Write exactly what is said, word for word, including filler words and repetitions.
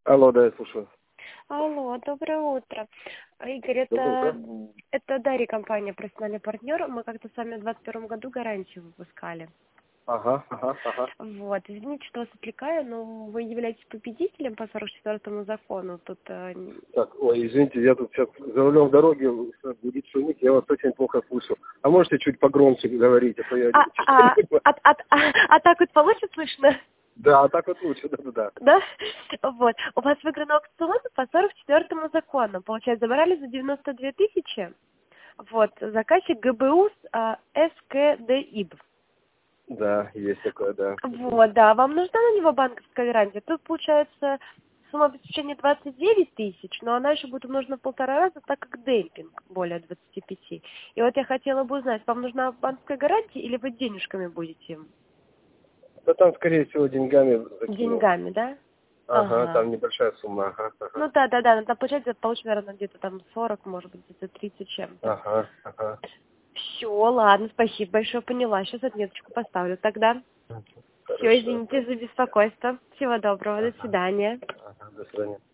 Алло, да, я слушаю. Алло, доброе утро. Игорь, Доброе это, утро. это Дарья, компания «Профессиональный партнер». Мы как-то с вами в двадцать первом году гарантию выпускали. Ага, ага, ага. Вот, извините, что вас отвлекаю, но вы являетесь победителем по сорок четвёртому закону. Тут э, Так, ой, извините, я тут сейчас за рулем дороги, будет шумить, я вас очень плохо слышу. А можете чуть погромче говорить, а то я а, честно а, не понимаю. а, а, а, а так вот получше слышно? Да, а так вот лучше, да-да-да. Да? Вот. У вас выигран аукцион по сорок четвёртому закону. Получается, забрали за девяносто две тысячи. Вот. Заказчик ГБУС а, СКДИБ. Да, есть такое, да. Вот, да. Вам нужна на него банковская гарантия? Тут получается сумма обеспечения двадцать девять тысяч, но она еще будет умножена в полтора раза, так как демпинг более двадцати пяти. И вот я хотела бы узнать, вам нужна банковская гарантия или вы денежками будете? Да там, скорее всего, деньгами закину. Деньгами, да? Ага, Ага. там небольшая сумма, ага, ага. Ну да, да, да, там получается, получится, наверное, где-то там сорок, может быть, где-то тридцать чем-то. Ага, ага. Все, ладно, спасибо большое, поняла. Сейчас отметочку поставлю тогда. Все, Хорошо. извините за беспокойство. Всего доброго, до Ага, свидания. ага, до свидания.